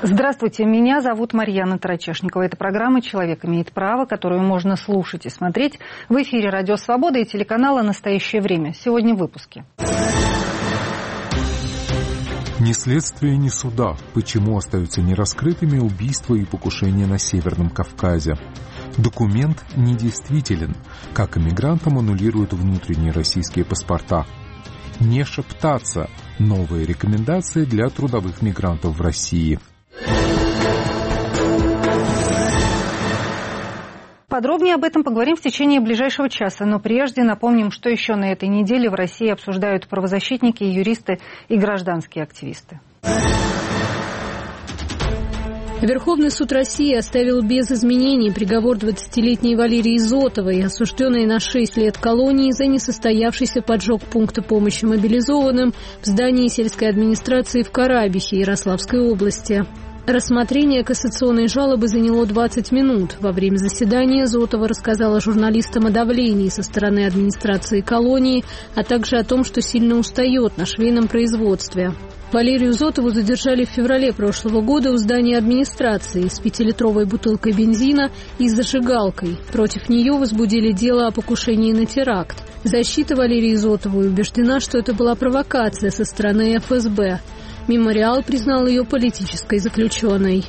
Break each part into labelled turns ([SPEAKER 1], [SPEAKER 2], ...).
[SPEAKER 1] Здравствуйте, меня зовут Марьяна Тарачешникова. Это программа «Человек имеет право», которую можно слушать и смотреть в эфире «Радио Свобода» и телеканала «Настоящее время». Сегодня в выпуске.
[SPEAKER 2] Ни следствия, ни суда. Почему остаются нераскрытыми убийства и покушения на Северном Кавказе? Документ недействителен. Как иммигрантам аннулируют внутренние российские паспорта? Не шептаться. Новые рекомендации для трудовых мигрантов в России.
[SPEAKER 1] Подробнее об этом поговорим в течение ближайшего часа, но прежде напомним, что еще на этой неделе в России обсуждают правозащитники, юристы и гражданские активисты.
[SPEAKER 3] Верховный суд России оставил без изменений приговор 20-летней Валерии Зотовой, осужденной на 6 лет колонии за несостоявшийся поджог пункта помощи мобилизованным в здании сельской администрации в Карабихе Ярославской области. Рассмотрение кассационной жалобы заняло 20 минут. Во время заседания Зотова рассказала журналистам о давлении со стороны администрации колонии, а также о том, что сильно устает на швейном производстве. Валерию Зотову задержали в феврале прошлого года у здания администрации с 5-литровой бутылкой бензина и зажигалкой. Против нее возбудили дело о покушении на теракт. Защита Валерии Зотовой убеждена, что это была провокация со стороны ФСБ. Мемориал признал ее политической заключенной.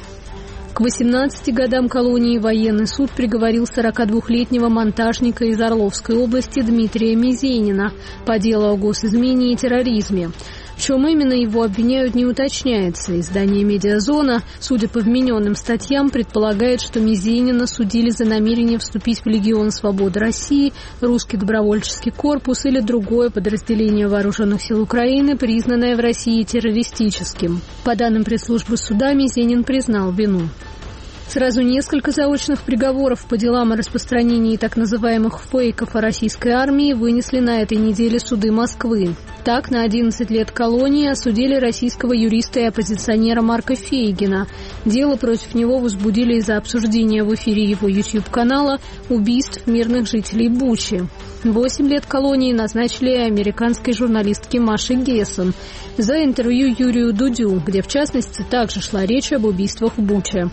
[SPEAKER 3] К 18 годам колонии военный суд приговорил 42-летнего монтажника из Орловской области Дмитрия Мизенина по делу о госизмене и терроризме. В чем именно его обвиняют, не уточняется. Издание «Медиазона», судя по вмененным статьям, предполагает, что Мизенина судили за намерение вступить в Легион Свободы России, Русский добровольческий корпус или другое подразделение вооруженных сил Украины, признанное в России террористическим. По данным пресс-службы суда, Мизенин признал вину. Сразу несколько заочных приговоров по делам о распространении так называемых фейков о российской армии вынесли на этой неделе суды Москвы. Так, на 11 лет колонии осудили российского юриста и оппозиционера Марка Фейгина. Дело против него возбудили из-за обсуждения в эфире его YouTube-канала убийств мирных жителей Бучи. 8 лет колонии назначили американской журналистке Маше Гессон за интервью Юрию Дудю, где, в частности, также шла речь об убийствах в Буче.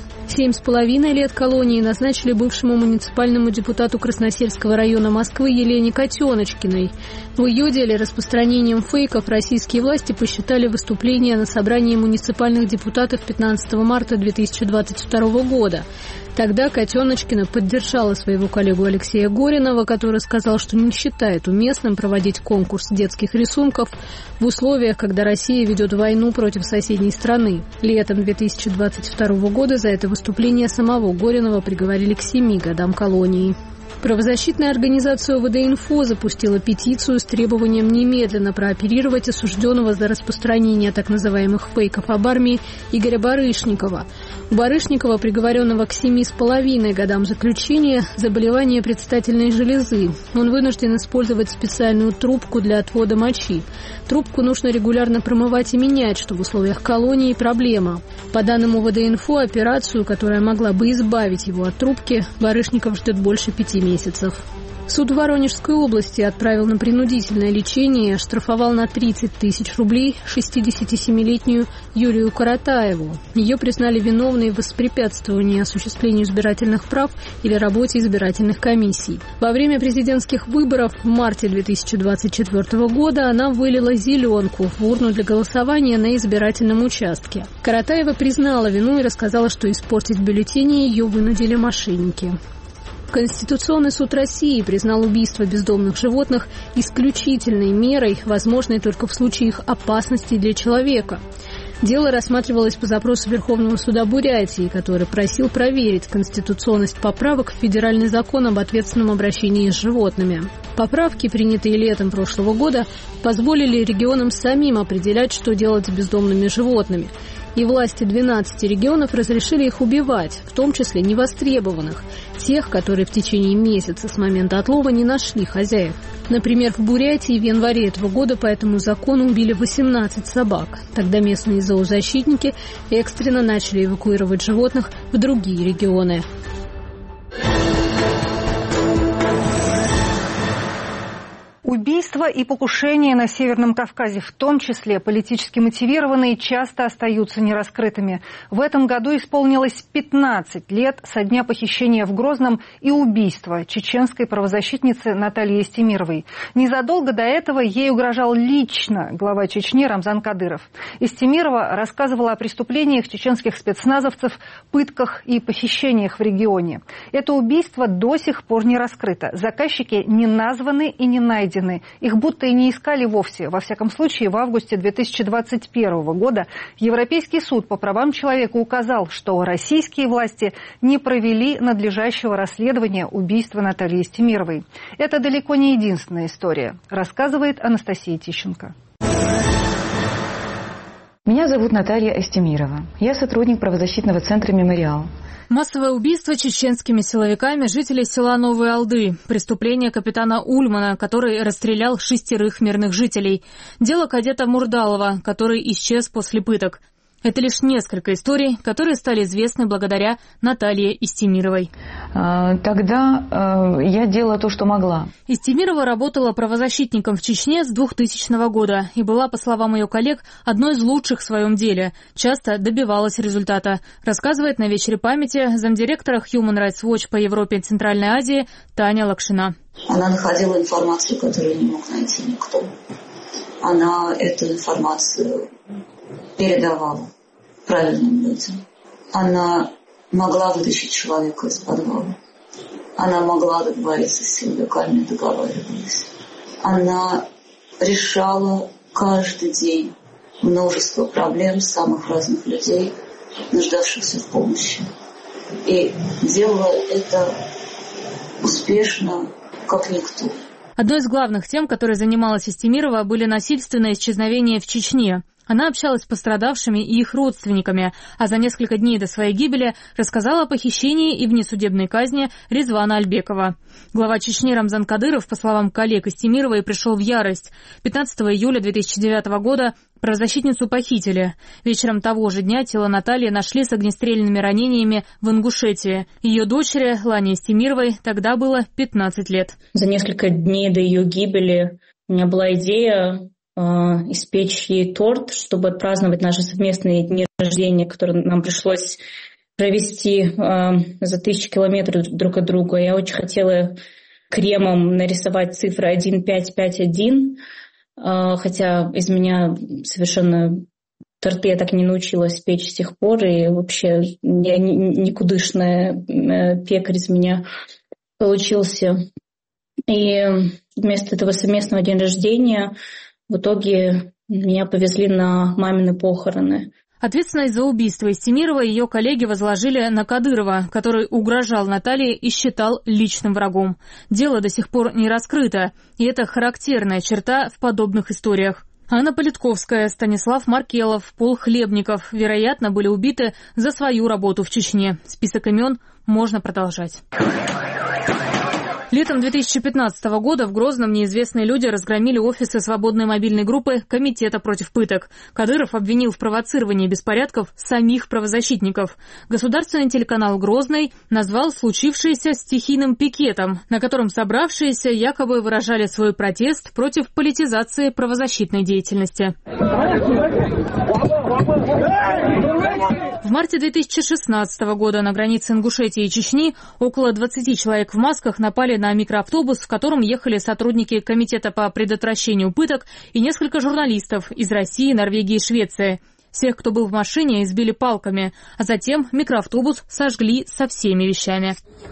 [SPEAKER 3] 7,5 лет колонии назначили бывшему муниципальному депутату Красносельского района Москвы Елене Котеночкиной. В ее деле распространением фейков российские власти посчитали выступление на собрании муниципальных депутатов 15 марта 2022 года. Тогда Котеночкина поддержала своего коллегу Алексея Горинова, который сказал, что не считает уместным проводить конкурс детских рисунков в условиях, когда Россия ведет войну против соседней страны. Летом 2022 года за это выступление самого Горинова приговорили к 7 годам колонии. Правозащитная организация ОВД-Инфо запустила петицию с требованием немедленно прооперировать осужденного за распространение так называемых фейков об армии Игоря Барышникова. У Барышникова, приговоренного к 7,5 годам заключения, заболевание предстательной железы. Он вынужден использовать специальную трубку для отвода мочи. Трубку нужно регулярно промывать и менять, что в условиях колонии проблема. По данным ОВД-Инфо, операцию, которая могла бы избавить его от трубки, Барышников ждет больше 5 месяцев. Суд Воронежской области отправил на принудительное лечение и оштрафовал на 30 тысяч рублей 67-летнюю Юлию Каратаеву. Ее признали виновной в воспрепятствовании осуществлению избирательных прав или работе избирательных комиссий. Во время президентских выборов в марте 2024 года она вылила зеленку в урну для голосования на избирательном участке. Каратаева признала вину и рассказала, что испортить бюллетени ее вынудили мошенники. Конституционный суд России признал убийство бездомных животных исключительной мерой, возможной только в случае их опасности для человека. Дело рассматривалось по запросу Верховного суда Бурятии, который просил проверить конституционность поправок в федеральный закон об ответственном обращении с животными. Поправки, принятые летом прошлого года, позволили регионам самим определять, что делать с бездомными животными. И власти 12 регионов разрешили их убивать, в том числе невостребованных, тех, которые в течение месяца с момента отлова не нашли хозяев. Например, в Бурятии в январе этого года по этому закону убили 18 собак. Тогда местные зоозащитники экстренно начали эвакуировать животных в другие регионы.
[SPEAKER 1] Убийства и покушения на Северном Кавказе, в том числе политически мотивированные, часто остаются нераскрытыми. В этом году исполнилось 15 лет со дня похищения в Грозном и убийства чеченской правозащитницы Натальи Истемировой. Незадолго до этого ей угрожал лично глава Чечни Рамзан Кадыров. Истемирова рассказывала о преступлениях чеченских спецназовцев, пытках и похищениях в регионе. Это убийство до сих пор не раскрыто. Заказчики не названы и не найдены. Их будто и не искали вовсе. Во всяком случае, в августе 2021 года Европейский суд по правам человека указал, что российские власти не провели надлежащего расследования убийства Натальи Истемировой. Это далеко не единственная история, рассказывает Анастасия Тищенко.
[SPEAKER 4] Меня зовут Наталья Истемирова. Я сотрудник правозащитного центра «Мемориал».
[SPEAKER 3] Массовое убийство чеченскими силовиками жителей села Новые Алды. Преступление капитана Ульмана, который расстрелял 6 мирных жителей. Дело кадета Мурдалова, который исчез после пыток. Это лишь несколько историй, которые стали известны благодаря Наталье Истемировой.
[SPEAKER 4] Тогда я делала то, что могла.
[SPEAKER 3] Истемирова работала правозащитником в Чечне с 2000 года и была, по словам ее коллег, одной из лучших в своем деле. Часто добивалась результата, рассказывает на вечере памяти замдиректора Human Rights Watch по Европе и Центральной Азии Таня Лакшина.
[SPEAKER 5] Она находила информацию, которую не мог найти никто. Она эту информацию передавала правильным людям. Она могла вытащить человека из подвала. Она могла договориться с силовиками, договаривалась. Она решала каждый день множество проблем самых разных людей, нуждавшихся в помощи. И делала это успешно, как никто.
[SPEAKER 3] Одной из главных тем, которой занималась Истемирова, были насильственные исчезновения в Чечне. Она общалась с пострадавшими и их родственниками, а за несколько дней до своей гибели рассказала о похищении и внесудебной казни Резвана Альбекова. Глава Чечни Рамзан Кадыров, по словам коллег Истемировой, пришел в ярость. 15 июля 2009 года правозащитницу похитили. Вечером того же дня тело Натальи нашли с огнестрельными ранениями в Ингушетии. Ее дочери, Лане Истемировой, тогда было 15 лет.
[SPEAKER 6] За несколько дней до ее гибели у меня была идея испечь ей торт, чтобы отпраздновать наши совместные дни рождения, которые нам пришлось провести за 1000 километров друг от друга. Я очень хотела кремом нарисовать цифры 1551, хотя из меня совершенно торты я так и не научилась печь с тех пор, и вообще я никудышная пекарь из меня получился. И вместо этого совместного дня рождения в итоге меня повезли на мамины похороны.
[SPEAKER 3] Ответственность за убийство Истемировой ее коллеги возложили на Кадырова, который угрожал Наталье и считал личным врагом. Дело до сих пор не раскрыто, и это характерная черта в подобных историях. Анна Политковская, Станислав Маркелов, Пол Хлебников, вероятно, были убиты за свою работу в Чечне. Список имен можно продолжать. Летом 2015 года в Грозном неизвестные люди разгромили офисы свободной мобильной группы Комитета против пыток. Кадыров обвинил в провоцировании беспорядков самих правозащитников. Государственный телеканал «Грозный» назвал случившееся стихийным пикетом, на котором собравшиеся якобы выражали свой протест против политизации правозащитной деятельности. В марте 2016 года на границе Ингушетии и Чечни около 20 человек в масках напали на микроавтобус, в котором ехали сотрудники Комитета по предотвращению пыток и несколько журналистов из России, Норвегии и Швеции. Всех, кто был в машине, избили палками, а затем микроавтобус сожгли со всеми вещами.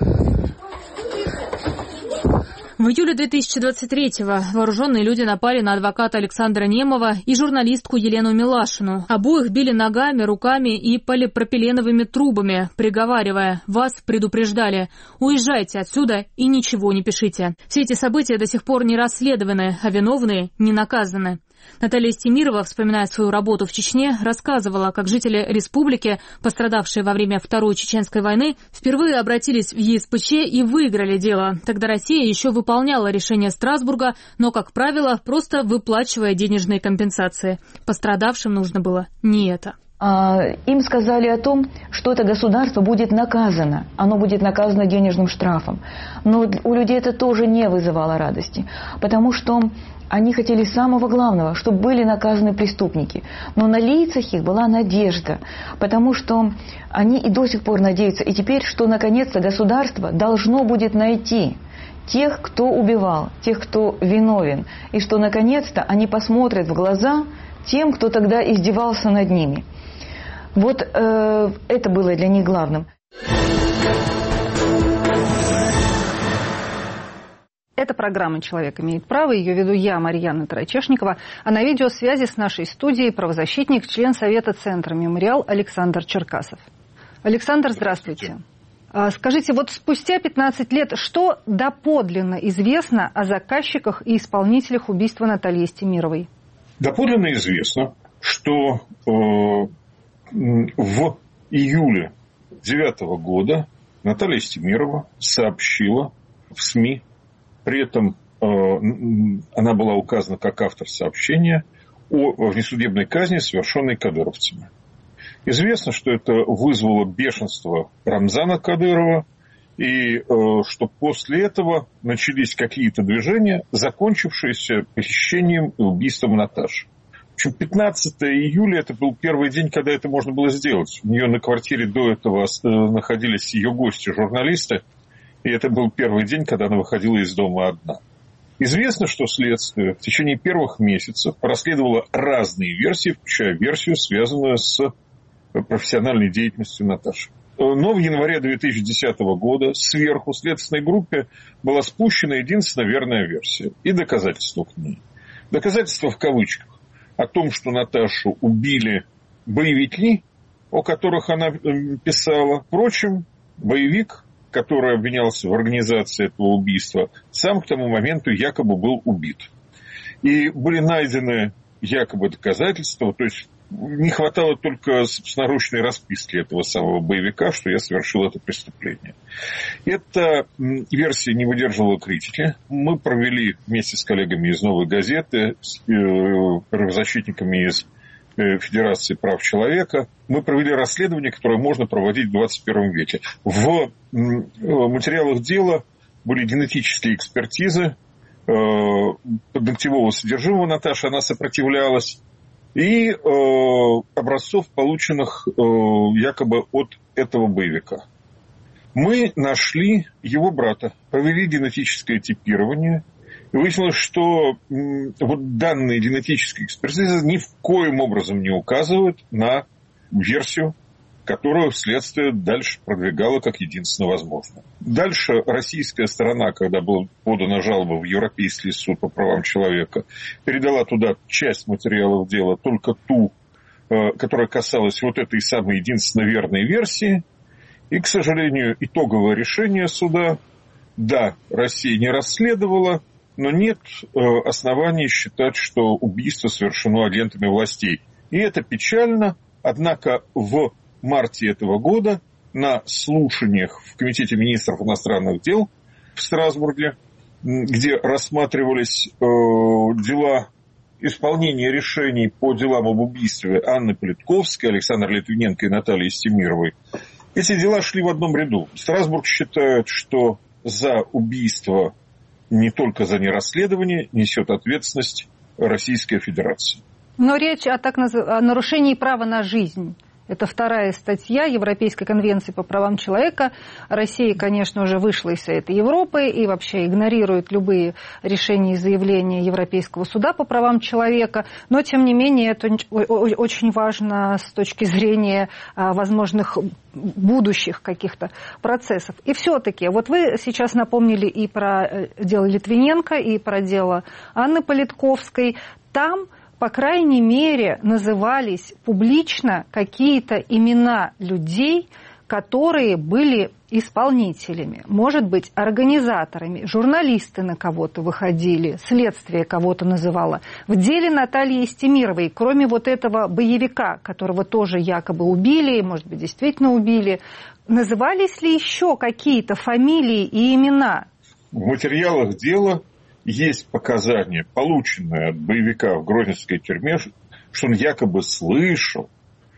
[SPEAKER 3] В июле 2023-го вооруженные люди напали на адвоката Александра Немова и журналистку Елену Милашину. Обоих били ногами, руками и полипропиленовыми трубами, приговаривая: «Вас предупреждали. Уезжайте отсюда и ничего не пишите». Все эти события до сих пор не расследованы, а виновные не наказаны. Наталья Истемирова, вспоминая свою работу в Чечне, рассказывала, как жители республики, пострадавшие во время Второй Чеченской войны, впервые обратились в ЕСПЧ и выиграли дело. Тогда Россия еще выполняла решение Страсбурга, но, как правило, просто выплачивая денежные компенсации. Пострадавшим нужно было не это.
[SPEAKER 4] Им сказали о том, что это государство будет наказано. Оно будет наказано денежным штрафом. Но у людей это тоже не вызывало радости. Потому что они хотели самого главного, чтобы были наказаны преступники. Но на лицах их была надежда. Потому что они и до сих пор надеются. И теперь, что наконец-то государство должно будет найти тех, кто убивал, тех, кто виновен. И что наконец-то они посмотрят в глаза тем, кто тогда издевался над ними. Вот это было для них главным.
[SPEAKER 1] Это программа «Человек имеет право». Ее веду я, Марьяна Тарачешникова. А на видеосвязи с нашей студией правозащитник, член Совета Центра «Мемориал» Александр Черкасов. Александр, здравствуйте. Скажите, вот спустя 15 лет, что доподлинно известно о заказчиках и исполнителях убийства Натальи Истемировой?
[SPEAKER 7] Доподлинно известно, что в июле 2009 года Наталья Истемирова сообщила в СМИ, при этом она была указана как автор сообщения о внесудебной казни, совершенной кадыровцами. Известно, что это вызвало бешенство Рамзана Кадырова, и что после этого начались какие-то движения, закончившиеся похищением и убийством Наташи. В общем, 15 июля это был первый день, когда это можно было сделать. У нее на квартире до этого находились ее гости, журналисты, и это был первый день, когда она выходила из дома одна. Известно, что следствие в течение первых месяцев расследовало разные версии, включая версию, связанную с профессиональной деятельностью Наташи. Но в январе 2010 года сверху следственной группе была спущена единственная верная версия и доказательства к ней. Доказательства в кавычках о том, что Наташу убили боевики, о которых она писала. Впрочем, боевик, который обвинялся в организации этого убийства, сам к тому моменту якобы был убит. И были найдены якобы доказательства, то есть не хватало только собственноручной расписки этого самого боевика, что я совершил это преступление. Эта версия не выдерживала критики. Мы провели вместе с коллегами из «Новой газеты», с правозащитниками из Федерации прав человека, мы провели расследование, которое можно проводить в 21 веке. В материалах дела были генетические экспертизы ногтевого содержимого Наташи, она сопротивлялась, и образцов, полученных якобы от этого боевика. Мы нашли его брата, провели генетическое типирование, и выяснилось, что вот данные генетические экспертизы ни в коем образом не указывают на версию, которую следствие дальше продвигало как единственно возможно. Дальше российская сторона, когда была подана жалоба в Европейский суд по правам человека, передала туда часть материалов дела, только ту, которая касалась вот этой самой единственно верной версии. И, к сожалению, итоговое решение суда: да, Россия не расследовала, но нет оснований считать, что убийство совершено агентами властей. И это печально, однако в марте этого года на слушаниях в Комитете министров иностранных дел в Страсбурге, где рассматривались дела исполнения решений по делам об убийстве Анны Политковской, Александра Литвиненко и Натальи Истемировой, эти дела шли в одном ряду. Страсбург считает, что за убийство, не только за нерасследование, несет ответственность Российская Федерация.
[SPEAKER 1] Но речь о нарушении права на жизнь. Это 2-я статья Европейской конвенции по правам человека. Россия, конечно, уже вышла из этой Европы и вообще игнорирует любые решения и заявления Европейского суда по правам человека. Но, тем не менее, это очень важно с точки зрения возможных будущих каких-то процессов. И все-таки, вот вы сейчас напомнили и про дело Литвиненко, и про дело Анны Политковской. Там, по крайней мере, назывались публично какие-то имена людей, которые были исполнителями, может быть, организаторами. Журналисты на кого-то выходили, следствие кого-то называло. В деле Натальи Истемировой, кроме вот этого боевика, которого тоже якобы убили, может быть, действительно убили, назывались ли еще какие-то фамилии и имена?
[SPEAKER 7] В материалах дела есть показания, полученные от боевика в Грозненской тюрьме, что он якобы слышал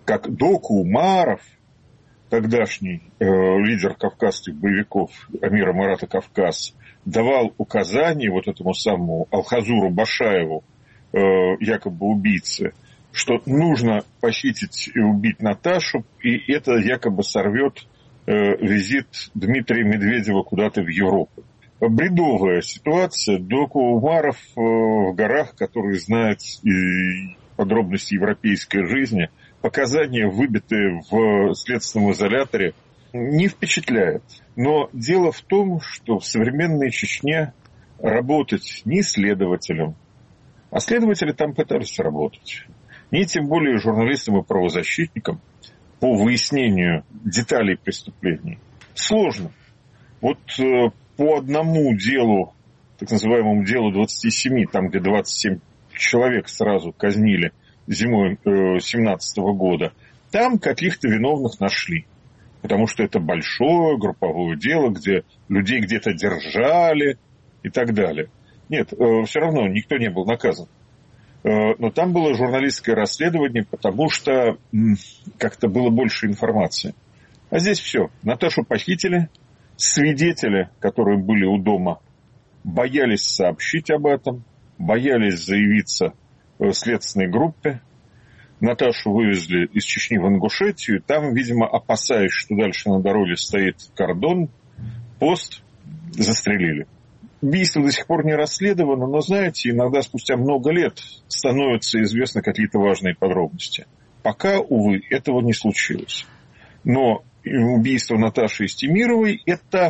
[SPEAKER 7] как Доку Умаров, тогдашний лидер кавказских боевиков Амира Марата Кавказ, давал указания вот этому самому Алхазуру Башаеву, якобы убийце, что нужно похитить и убить Наташу, и это якобы сорвет визит Дмитрия Медведева куда-то в Европу. Бредовая ситуация. Доку Умаров в горах, который знает подробности европейской жизни, показания, выбитые в следственном изоляторе, не впечатляет. Но дело в том, что в современной Чечне работать не следователем, а следователи там пытались работать, не тем более журналистам и правозащитникам по выяснению деталей преступлений, сложно. Вот по одному делу, так называемому делу 27, там, где 27 человек сразу казнили зимой 2017 года, там каких-то виновных нашли. Потому что это большое групповое дело, где людей где-то держали и так далее. Нет, все равно никто не был наказан. Но там было журналистское расследование, потому что как-то было больше информации. А здесь все. Наташу похитили. Свидетели, которые были у дома, боялись сообщить об этом, боялись заявиться в следственной группе. Наташу вывезли из Чечни в Ингушетию. Там, видимо, опасаясь, что дальше на дороге стоит кордон, пост, застрелили. Убийство до сих пор не расследовано, но, знаете, иногда спустя много лет становятся известны какие-то важные подробности. Пока, увы, этого не случилось. Но убийство Наташи Истемировой – это,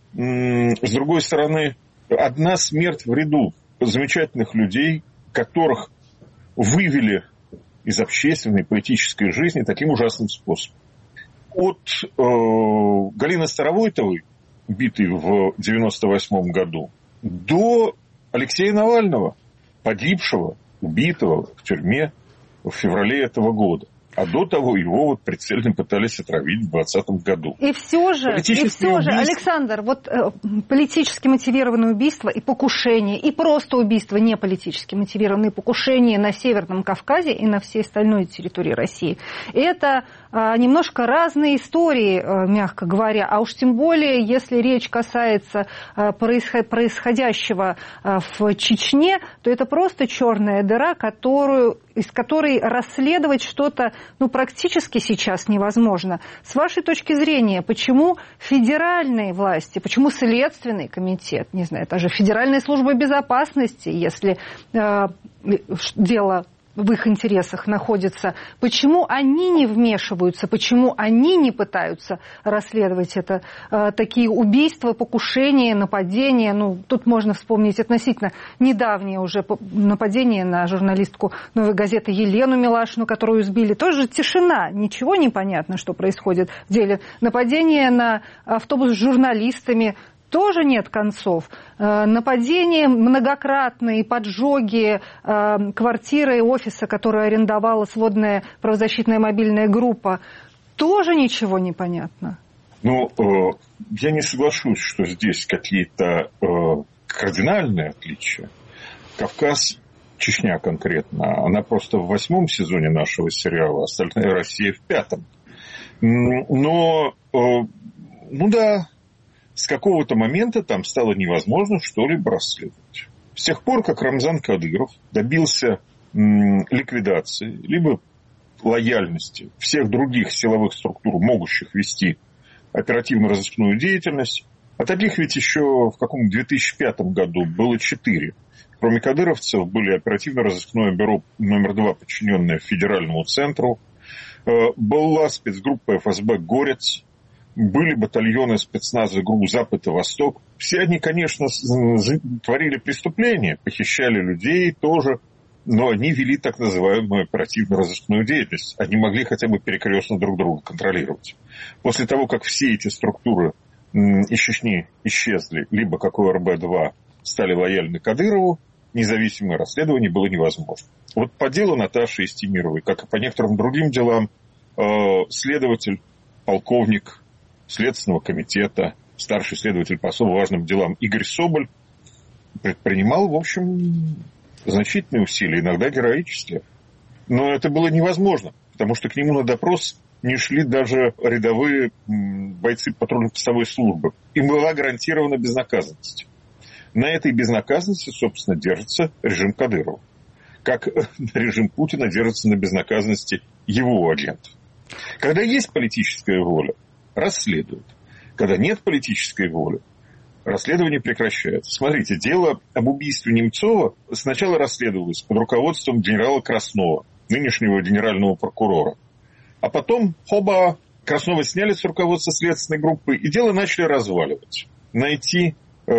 [SPEAKER 7] с другой стороны, одна смерть в ряду замечательных людей, которых вывели из общественной, политической жизни таким ужасным способом. От Галины Старовойтовой, убитой в 1998 году, до Алексея Навального, погибшего, убитого в тюрьме в феврале этого года. А до того его вот прицельно пытались отравить в 2020 году.
[SPEAKER 1] И все же, Александр, вот политически мотивированное убийство и покушение, и просто убийство не политически мотивированные покушения на Северном Кавказе и на всей остальной территории России, это немножко разные истории, мягко говоря, а уж тем более, если речь касается происходящего в Чечне, то это просто черная дыра, из которой расследовать что-то практически сейчас невозможно. С вашей точки зрения, почему федеральные власти, почему Следственный комитет, не знаю, даже Федеральная служба безопасности, если дело в их интересах находится, почему они не вмешиваются, почему они не пытаются расследовать это, такие убийства, покушения, нападения. Тут можно вспомнить относительно недавнее уже нападение на журналистку «Новой газеты» Елену Милашину, которую сбили. Тоже тишина, ничего не понятно, что происходит в деле. Нападение на автобус с журналистами. Тоже нет концов. Нападения многократные, поджоги квартиры и офиса, которую арендовала сводная правозащитная мобильная группа. Тоже ничего не понятно.
[SPEAKER 7] Я не соглашусь, что здесь какие-то кардинальные отличия. Кавказ, Чечня конкретно, она просто в 8 сезоне нашего сериала, остальная Россия в 5. Да, с какого-то момента там стало невозможно что-либо расследовать. С тех пор, как Рамзан Кадыров добился ликвидации, либо лояльности всех других силовых структур, могущих вести оперативно-розыскную деятельность, а таких ведь еще в каком-то 2005 году было 4. Кроме кадыровцев были оперативно-розыскное бюро номер 2, подчиненное Федеральному центру, была спецгруппа ФСБ «Горец», были батальоны спецназа ГРУ «Запад» и «Восток». Все они, конечно, творили преступления, похищали людей тоже, но они вели так называемую оперативно-розыскную деятельность. Они могли хотя бы перекрестно друг друга контролировать. После того, как все эти структуры из Чечни исчезли, либо как ОРБ-2 стали лояльны Кадырову, независимое расследование было невозможно. Вот по делу Наташи Истемировой, как и по некоторым другим делам, следователь, полковник Следственного комитета, старший следователь по особо важным делам Игорь Соболь предпринимал, в общем, значительные усилия, иногда героические. Но это было невозможно, потому что к нему на допрос не шли даже рядовые бойцы патрульно-постовой службы. Им была гарантирована безнаказанность. На этой безнаказанности, собственно, держится режим Кадырова. Как режим Путина держится на безнаказанности его агентов. Когда есть политическая воля, расследуют. Когда нет политической воли, расследование прекращается. Смотрите, дело об убийстве Немцова сначала расследовалось под руководством генерала Краснова, нынешнего генерального прокурора. А потом, хоба, Краснова сняли с руководства следственной группы, и дело начали разваливать. Найти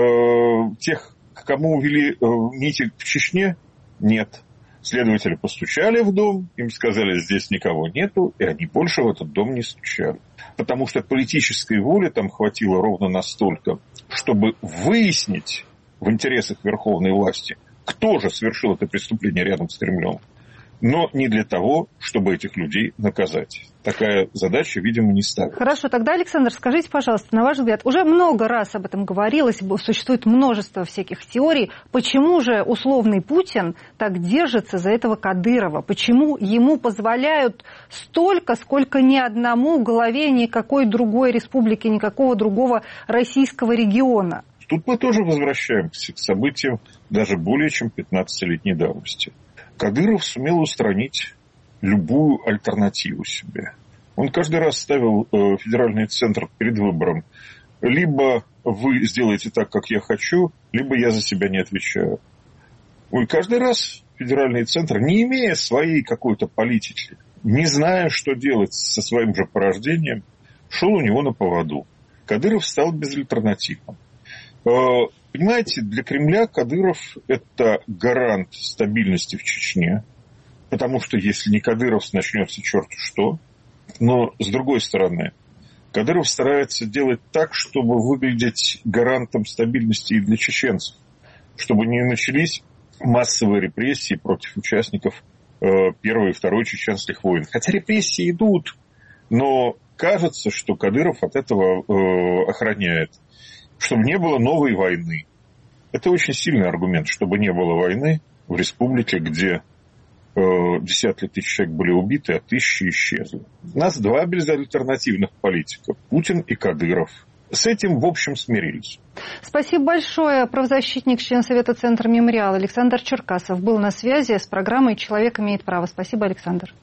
[SPEAKER 7] тех, к кому увели митинг в Чечне, нет. Следователи постучали в дом, им сказали, здесь никого нету, и они больше в этот дом не стучали. Потому что политической воли там хватило ровно настолько, чтобы выяснить в интересах верховной власти, кто же совершил это преступление рядом с Кремлем. Но не для того, чтобы этих людей наказать. Такая задача, видимо, не ставится.
[SPEAKER 1] Хорошо, тогда, Александр, скажите, пожалуйста, на ваш взгляд, уже много раз об этом говорилось, существует множество всяких теорий, почему же условный Путин так держится за этого Кадырова? Почему ему позволяют столько, сколько ни одному главе никакой другой республики, никакого другого российского региона?
[SPEAKER 7] Тут мы тоже возвращаемся к событиям даже более чем 15-летней давности. Кадыров сумел устранить любую альтернативу себе. Он каждый раз ставил федеральный центр перед выбором. Либо вы сделаете так, как я хочу, либо я за себя не отвечаю. И каждый раз федеральный центр, не имея своей какой-то политики, не зная, что делать со своим же порождением, шел у него на поводу. Кадыров стал безальтернативным. Понимаете, для Кремля Кадыров – это гарант стабильности в Чечне, потому что если не Кадыров, начнется черт что. Но, с другой стороны, Кадыров старается делать так, чтобы выглядеть гарантом стабильности и для чеченцев, чтобы не начались массовые репрессии против участников Первой и Второй чеченских войн. Хотя репрессии идут, но кажется, что Кадыров от этого охраняет. Чтобы не было новой войны. Это очень сильный аргумент, чтобы не было войны в республике, где десятки тысяч человек были убиты, а тысячи исчезли. У нас два безальтернативных политика – Путин и Кадыров. С этим, в общем, смирились.
[SPEAKER 1] Спасибо большое. Правозащитник, член Совета Центра «Мемориал» Александр Черкасов был на связи с программой «Человек имеет право». Спасибо, Александр.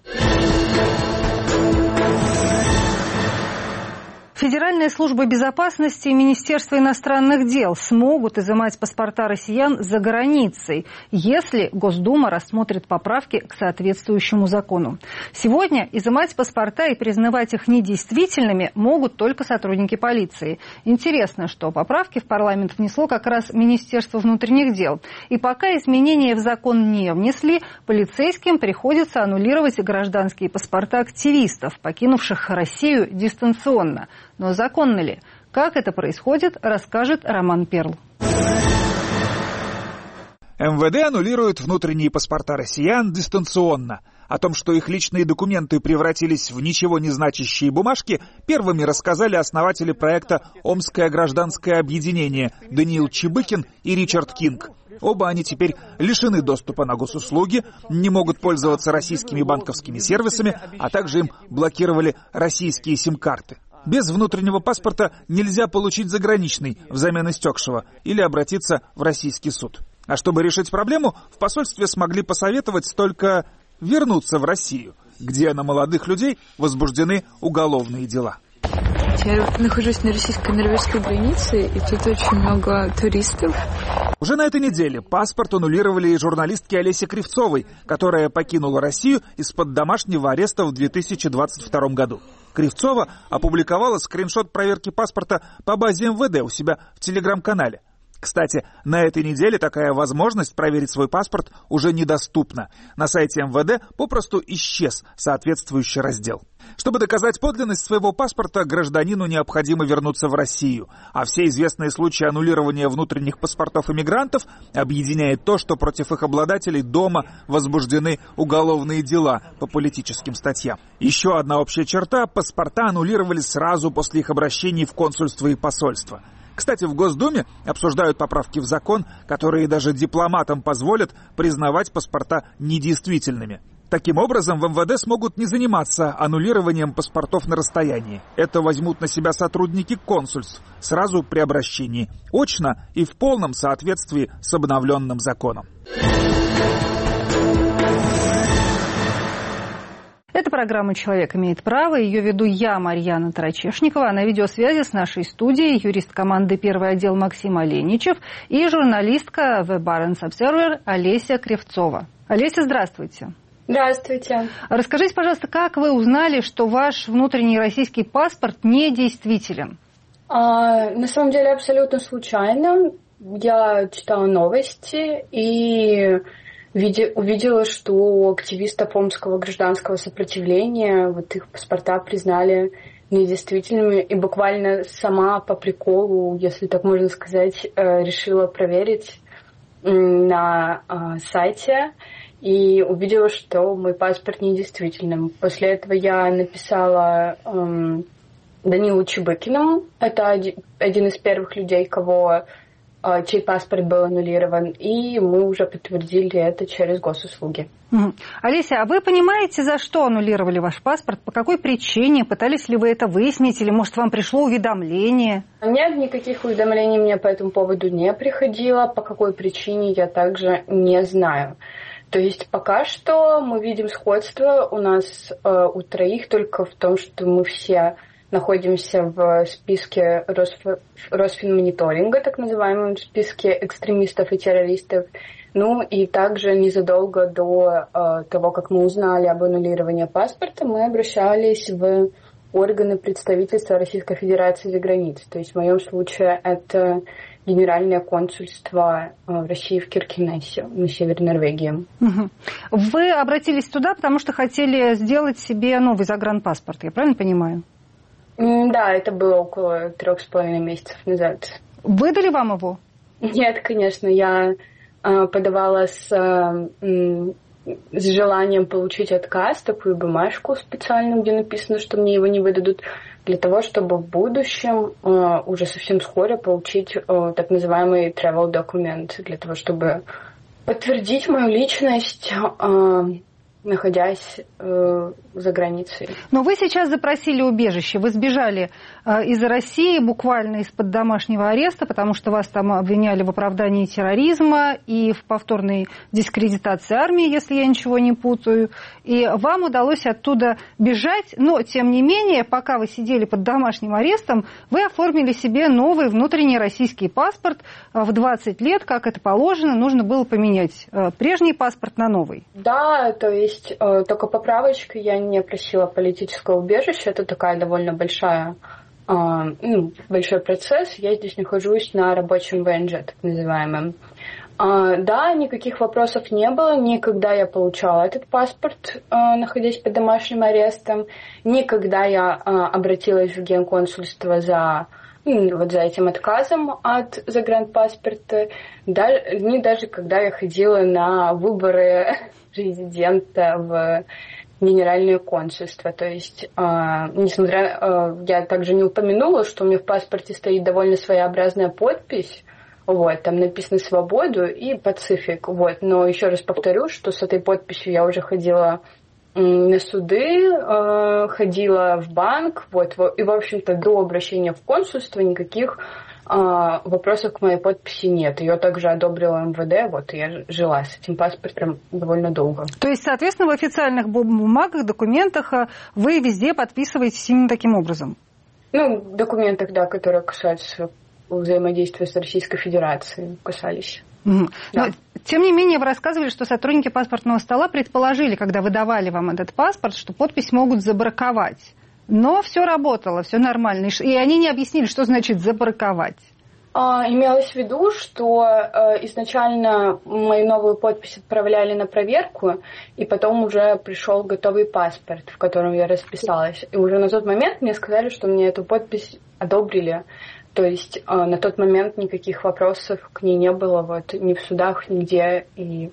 [SPEAKER 1] Федеральная служба безопасности и Министерство иностранных дел смогут изымать паспорта россиян за границей, если Госдума рассмотрит поправки к соответствующему закону. Сегодня изымать паспорта и признавать их недействительными могут только сотрудники полиции. Интересно, что поправки в парламент внесло как раз Министерство внутренних дел. И пока изменения в закон не внесли, полицейским приходится аннулировать гражданские паспорта активистов, покинувших Россию дистанционно. Но законно ли? Как это происходит, расскажет Роман Перл.
[SPEAKER 8] МВД аннулирует внутренние паспорта россиян дистанционно. О том, что их личные документы превратились в ничего не значащие бумажки, первыми рассказали основатели проекта «Омское гражданское объединение» Даниил Чебыкин и Ричард Кинг. Оба они теперь лишены доступа на госуслуги, не могут пользоваться российскими банковскими сервисами, а также им блокировали российские сим-карты. Без внутреннего паспорта нельзя получить заграничный взамен истекшего или обратиться в российский суд. А чтобы решить проблему, в посольстве смогли посоветовать только вернуться в Россию, где на молодых людей возбуждены уголовные дела.
[SPEAKER 9] Я нахожусь на российско-норвежской границе, и тут очень много туристов.
[SPEAKER 8] Уже на этой неделе паспорт аннулировали и журналистке Олесе Кривцовой, которая покинула Россию из-под домашнего ареста в 2022 году. Кривцова опубликовала скриншот проверки паспорта по базе МВД у себя в телеграм-канале. Кстати, на этой неделе такая возможность проверить свой паспорт уже недоступна. На сайте МВД попросту исчез соответствующий раздел. Чтобы доказать подлинность своего паспорта, гражданину необходимо вернуться в Россию. А все известные случаи аннулирования внутренних паспортов иммигрантов объединяет то, что против их обладателей дома возбуждены уголовные дела по политическим статьям. Еще одна общая черта – паспорта аннулировали сразу после их обращений в консульство и посольство. Кстати, в Госдуме обсуждают поправки в закон, которые даже дипломатам позволят признавать паспорта недействительными. Таким образом, в МВД смогут не заниматься аннулированием паспортов на расстоянии. Это возьмут на себя сотрудники консульств сразу при обращении, очно и в полном соответствии с обновленным законом.
[SPEAKER 1] Это программа «Человек имеет право». Ее веду я, Марьяна Тарачешникова. А на видеосвязи с нашей студией юрист команды «Первый отдел» Максим Оленичев и журналистка The Barents Observer Олеся Кривцова. Олеся, здравствуйте.
[SPEAKER 10] Здравствуйте.
[SPEAKER 1] Расскажите, пожалуйста, как вы узнали, что ваш внутренний российский паспорт недействителен?
[SPEAKER 10] На самом деле абсолютно случайно. Я читала новости и увидела, что активистов омского гражданского сопротивления, вот их паспорта признали недействительными. И буквально сама по приколу, если так можно сказать, решила проверить на сайте и увидела, что мой паспорт недействительным. После этого я написала Данилу Чебыкину. Это один из первых людей, чей паспорт был аннулирован, и мы уже подтвердили это через госуслуги.
[SPEAKER 1] Олеся, а вы понимаете, за что аннулировали ваш паспорт? По какой причине? Пытались ли вы это выяснить? Или, может, вам пришло уведомление?
[SPEAKER 10] Нет, никаких уведомлений мне по этому поводу не приходило. По какой причине, я также не знаю. То есть пока что мы видим сходство у нас у троих только в том, что мы все находимся в списке Росфинмониторинга, так называемом списке экстремистов и террористов. Ну и также незадолго до того, как мы узнали об аннулировании паспорта, мы обращались в органы представительства Российской Федерации за границей. То есть в моем случае это Генеральное консульство России в Киркенесе, на севере Норвегии.
[SPEAKER 1] Вы обратились туда, потому что хотели сделать себе новый загранпаспорт, я правильно понимаю?
[SPEAKER 10] Да, это было около 3,5 месяцев назад.
[SPEAKER 1] Выдали вам его?
[SPEAKER 10] Нет, конечно, я подавала с желанием получить отказ, такую бумажку специальную, где написано, что мне его не выдадут, для того, чтобы в будущем, уже совсем скоро, получить так называемый travel документ, для того, чтобы подтвердить мою личность, находясь за границей.
[SPEAKER 1] Но вы сейчас запросили убежище. Вы сбежали из России буквально из-под домашнего ареста, потому что вас там обвиняли в оправдании терроризма и в повторной дискредитации армии, если я ничего не путаю. И вам удалось оттуда бежать, но, тем не менее, пока вы сидели под домашним арестом, вы оформили себе новый внутренний российский паспорт в 20 лет, как это положено, нужно было поменять прежний паспорт на новый.
[SPEAKER 10] Да, то есть только поправочка, я не просила политического убежища, это такая довольно большой процесс. Я здесь нахожусь на рабочем ВНЖ, так называемом. Да, никаких вопросов не было, ни когда я получала этот паспорт, находясь под домашним арестом, ни когда я обратилась в генконсульство за этим отказом от загранпаспорта, ни даже когда я ходила на выборы резидента в Генеральное консульство. То есть, я также не упомянула, что у меня в паспорте стоит довольно своеобразная подпись. Вот, там написано «Свободу» и «Пацифик». Вот. Но еще раз повторю, что с этой подписью я уже ходила на суды, ходила в банк. Вот, и, в общем-то, до обращения в консульство никаких вопросов к моей подписи нет. Ее также одобрила МВД, вот, и я жила с этим паспортом довольно долго.
[SPEAKER 1] То есть, соответственно, в официальных бумагах, документах вы везде подписываетесь именно таким образом?
[SPEAKER 10] В документах, да, которые касаются взаимодействия с Российской Федерацией, касались.
[SPEAKER 1] Да. Но, тем не менее, вы рассказывали, что сотрудники паспортного стола предположили, когда выдавали вам этот паспорт, что подпись могут забраковать. Но все работало, все нормально. И они не объяснили, что значит забраковать.
[SPEAKER 10] Имелось в виду, что изначально мою новую подпись отправляли на проверку, и потом уже пришел готовый паспорт, в котором я расписалась. И уже на тот момент мне сказали, что мне эту подпись одобрили. То есть на тот момент никаких вопросов к ней не было, вот, ни в судах, нигде. И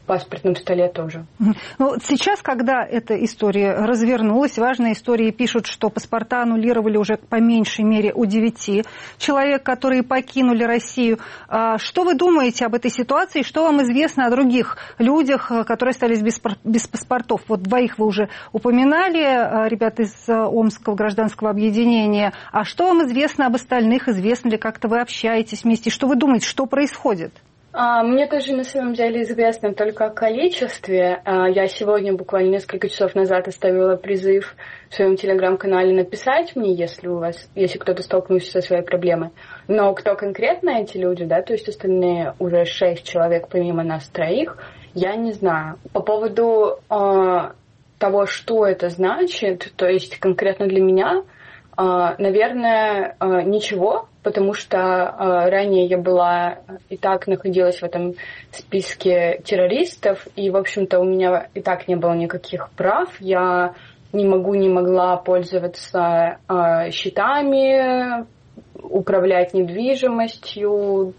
[SPEAKER 10] паспортном столе тоже.
[SPEAKER 1] Ну, сейчас, когда эта история развернулась, важные истории пишут, что паспорта аннулировали уже по меньшей мере у 9 человек, которые покинули Россию. Что вы думаете об этой ситуации? Что вам известно о других людях, которые остались без паспортов? Вот 2 вы уже упоминали, ребят из Омского гражданского объединения. А что вам известно об остальных? Известно ли, как-то вы общаетесь вместе? Что вы думаете, что происходит?
[SPEAKER 10] Мне тоже на самом деле известно только о количестве. Я сегодня, буквально несколько часов назад, оставила призыв в своем телеграм-канале написать мне, если кто-то столкнулся со своей проблемой. Но кто конкретно эти люди, да, то есть остальные уже 6 человек помимо нас 3, я не знаю. По поводу того, что это значит, то есть конкретно для меня, наверное, ничего, потому что ранее я была и так находилась в этом списке террористов, и, в общем-то, у меня и так не было никаких прав. Я не могла пользоваться счетами, управлять недвижимостью,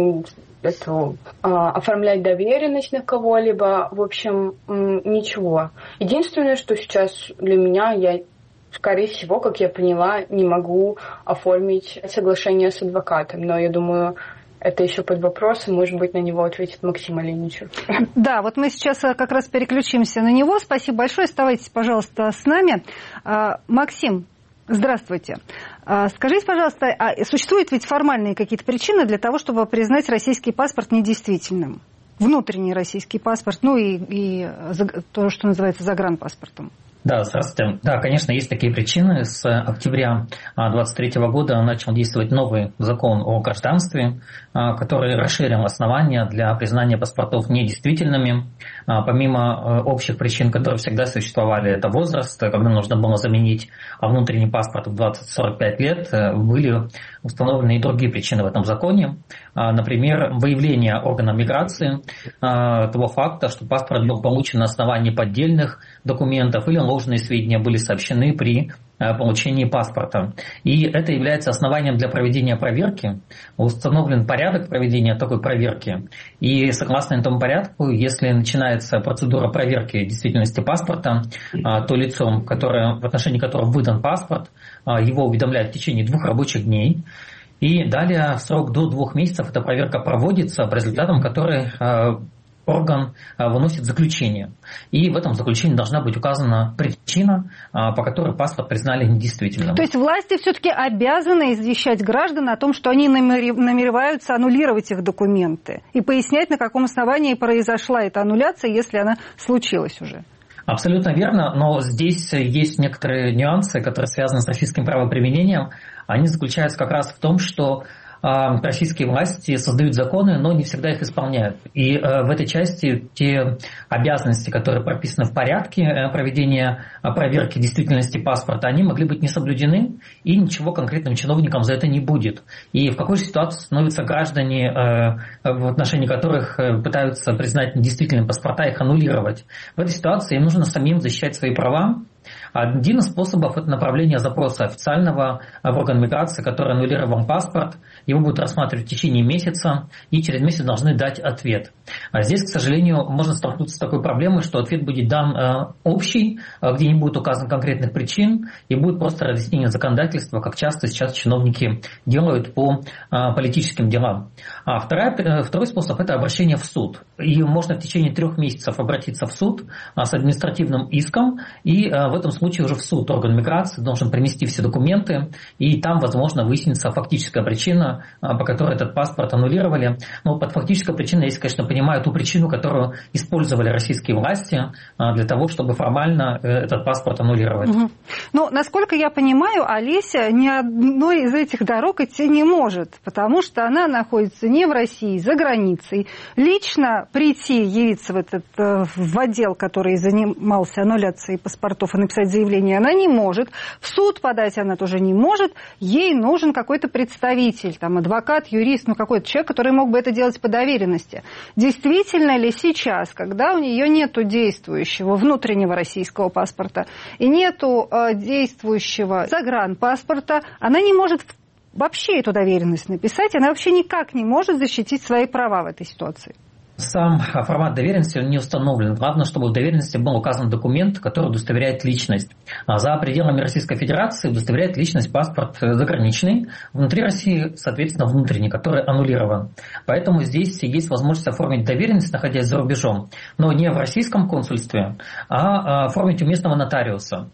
[SPEAKER 10] оформлять доверенность на кого-либо. В общем, ничего. Единственное, что сейчас для меня, я, скорее всего, как я поняла, не могу оформить соглашение с адвокатом. Но я думаю, это еще под вопросом. Может быть, на него ответит Максим Оленичев.
[SPEAKER 1] Да, вот мы сейчас как раз переключимся на него. Спасибо большое. Оставайтесь, пожалуйста, с нами. Максим, здравствуйте. Скажите, пожалуйста, существуют ведь формальные какие-то причины для того, чтобы признать российский паспорт недействительным? Внутренний российский паспорт, ну и то, что называется загранпаспортом.
[SPEAKER 11] Да, здравствуйте. Да, конечно, есть такие причины. С октября 2023 года начал действовать новый закон о гражданстве, который расширил основания для признания паспортов недействительными. Помимо общих причин, которые всегда существовали, это возраст, когда нужно было заменить внутренний паспорт в 20-45 лет, были установлены и другие причины в этом законе. Например, выявление органов миграции того факта, что паспорт был получен на основании поддельных документов или ложные сведения были сообщены при получении паспорта. И это является основанием для проведения проверки. Установлен порядок проведения такой проверки. И согласно этому порядку, если начинается процедура проверки действительности паспорта, то лицо, в отношении которого выдан паспорт, его уведомляют в течение 2 рабочих дней. И далее в срок до 2 месяцев эта проверка проводится, по результатам которой орган выносит заключение. И в этом заключении должна быть указана причина, по которой паспорт признали недействительным.
[SPEAKER 1] То есть власти все-таки обязаны извещать граждан о том, что они намереваются аннулировать их документы и пояснять, на каком основании произошла эта аннуляция, если она случилась уже.
[SPEAKER 11] Абсолютно верно, но здесь есть некоторые нюансы, которые связаны с российским правоприменением. Они заключаются как раз в том, что российские власти создают законы, но не всегда их исполняют. И в этой части те обязанности, которые прописаны в порядке проведения проверки действительности паспорта, они могли быть не соблюдены, и ничего конкретным чиновникам за это не будет. И в какой же ситуации становятся граждане, в отношении которых пытаются признать недействительными паспорта, их аннулировать? В этой ситуации им нужно самим защищать свои права. Один из способов – это направление запроса официального в орган миграции, который аннулировал паспорт. Его будут рассматривать в течение месяца, и через месяц должны дать ответ. А здесь, к сожалению, можно столкнуться с такой проблемой, что ответ будет дан общий, где не будет указано конкретных причин, и будет просто разъяснение законодательства, как часто сейчас чиновники делают по политическим делам. А второй способ – это обращение в суд. И можно в течение 3 месяцев обратиться в суд с административным иском, и в этом случае уже в суд орган миграции должен принести все документы, и там, возможно, выяснится фактическая причина, по которой этот паспорт аннулировали. Но под фактической причиной, если, конечно, понимаю ту причину, которую использовали российские власти для того, чтобы формально этот паспорт аннулировать.
[SPEAKER 1] Угу. Ну, насколько я понимаю, Олеся ни одной из этих дорог идти не может, потому что она находится не в России, за границей. Лично прийти, явиться в отдел, который занимался аннуляцией паспортов, и написать заявление она не может. В суд подать она тоже не может. Ей нужен какой-то представитель, там, адвокат, юрист, какой-то человек, который мог бы это делать по доверенности. Действительно ли сейчас, когда у нее нету действующего внутреннего российского паспорта и нету действующего загранпаспорта, она не может вообще эту доверенность написать, она вообще никак не может защитить свои права в этой ситуации?
[SPEAKER 11] Сам формат доверенности не установлен. Главное, чтобы в доверенности был указан документ, который удостоверяет личность. За пределами Российской Федерации удостоверяет личность паспорт заграничный, внутри России, соответственно, внутренний, который аннулирован. Поэтому здесь есть возможность оформить доверенность, находясь за рубежом, но не в российском консульстве, а оформить у местного нотариуса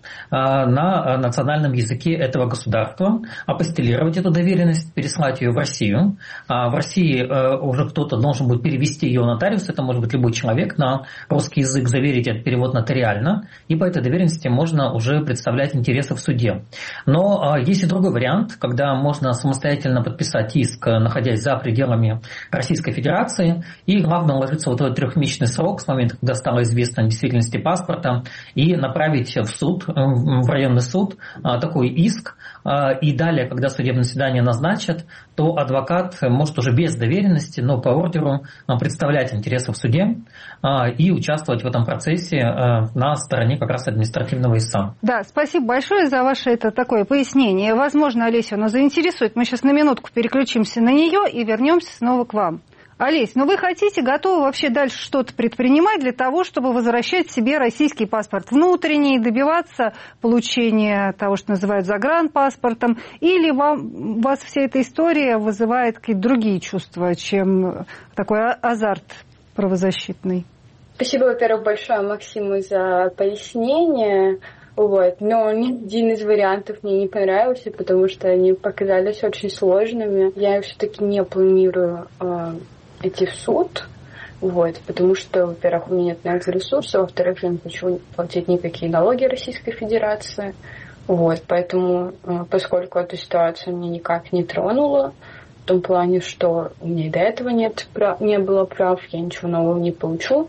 [SPEAKER 11] на национальном языке этого государства, апостилировать эту доверенность, переслать ее в Россию. В России уже кто-то должен будет перевести ее нотариус, это может быть любой человек, на русский язык заверить этот перевод нотариально, и по этой доверенности можно уже представлять интересы в суде. Но есть и другой вариант, когда можно самостоятельно подписать иск, находясь за пределами Российской Федерации, и главное уложиться в этот 3-месячный срок с момента, когда стало известно о действительности паспорта, и направить в суд, в районный суд такой иск, и далее, когда судебное заседание назначат, то адвокат может уже без доверенности, но по ордеру представлять интересы в суде и участвовать в этом процессе на стороне как раз административного истца.
[SPEAKER 1] Да, спасибо большое за ваше такое пояснение. Возможно, Олесю оно заинтересует. Мы сейчас на минутку переключимся на нее и вернемся снова к вам. Олесь, вы готовы вообще дальше что-то предпринимать для того, чтобы возвращать себе российский паспорт внутренний, добиваться получения того, что называют загранпаспортом, или вас вся эта история вызывает какие-то другие чувства, чем такой азарт правозащитный?
[SPEAKER 10] Спасибо, во-первых, большое Максиму за пояснение. Но ни один из вариантов мне не понравился, потому что они показались очень сложными. Я все-таки не планирую идти в суд, потому что, во-первых, у меня нет на это ресурсов, во-вторых, я не хочу платить никакие налоги Российской Федерации. Поэтому, поскольку эта ситуация меня никак не тронула, в том плане, что у меня и до этого не было прав, я ничего нового не получу,